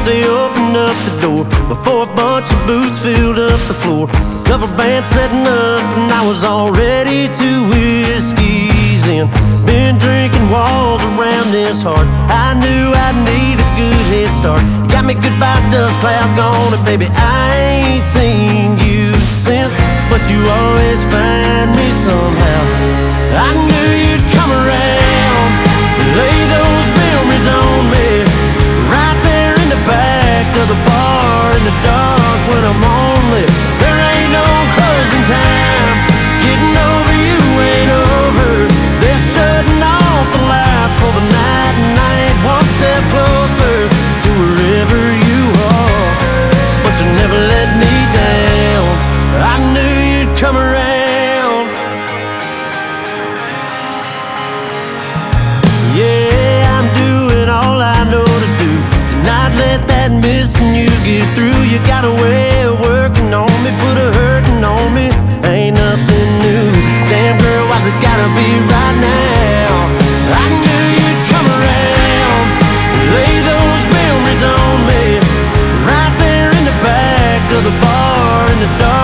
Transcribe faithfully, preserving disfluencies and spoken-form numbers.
they opened up the door before a bunch of boots filled up the floor. Cover band setting up and I was already two whiskeys in. Been drinking walls around this heart. I knew I'd need a good head start. You got me goodbye dust cloud gone, and baby I ain't seen you since, but you always find me somehow. I knew you'd come around, lay those memories on me, right there in the back of the bar in the dark when I'm lonely. There ain't no closing time. Getting over you ain't over. They're shutting off the lights for the night, and I ain't one step closer to wherever you are. But you never let me down. I knew you'd come around. Yeah, I'm doing all I know to do to not let that missing you get through. You got a way of working on me, put a hurting on me. Ain't nothing new. Damn girl, why's it gotta be right now? I knew you'd come around, lay those memories on me, right there in the back of the bar in the dark